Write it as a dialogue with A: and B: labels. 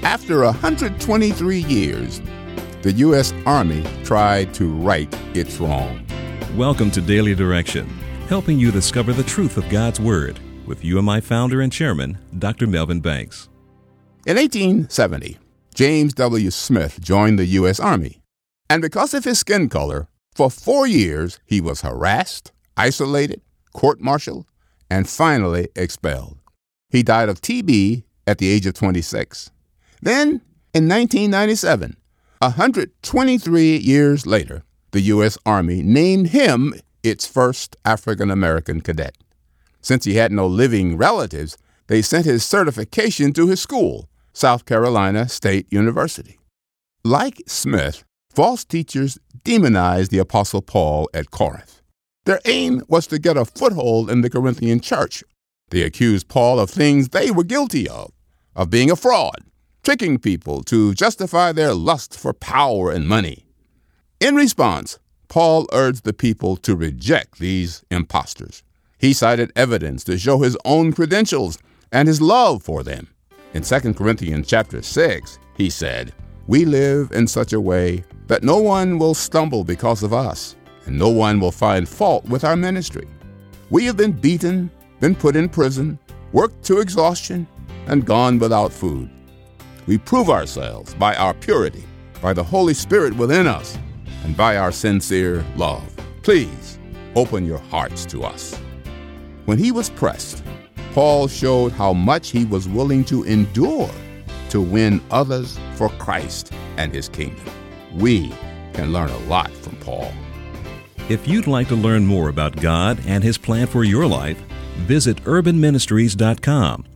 A: After 123 years, the U.S. Army tried to right its wrong.
B: Welcome to Daily Direction, helping you discover the truth of God's Word with UMI founder and chairman, Dr. Melvin Banks.
A: In 1870, James W. Smith joined the U.S. Army, and because of his skin color, for 4 years he was harassed, isolated, court-martialed, and finally expelled. He died of TB at the age of 26. Then, in 1997, 123 years later, the U.S. Army named him its first African-American cadet. Since he had no living relatives, they sent his certification to his school, South Carolina State University. Like Smith, false teachers demonized the Apostle Paul at Corinth. Their aim was to get a foothold in the Corinthian church. They accused Paul of things they were guilty of being a fraud, tricking people to justify their lust for power and money. In response, Paul urged the people to reject these impostors. He cited evidence to show his own credentials and his love for them. In 2 Corinthians chapter 6, he said, "We live in such a way that no one will stumble because of us, and no one will find fault with our ministry. We have been beaten, been put in prison, worked to exhaustion, and gone without food. We prove ourselves by our purity, by the Holy Spirit within us, and by our sincere love. Please open your hearts to us." When he was pressed, Paul showed how much he was willing to endure to win others for Christ and his kingdom. We can learn a lot from Paul.
B: If you'd like to learn more about God and His plan for your life, visit urbanministries.com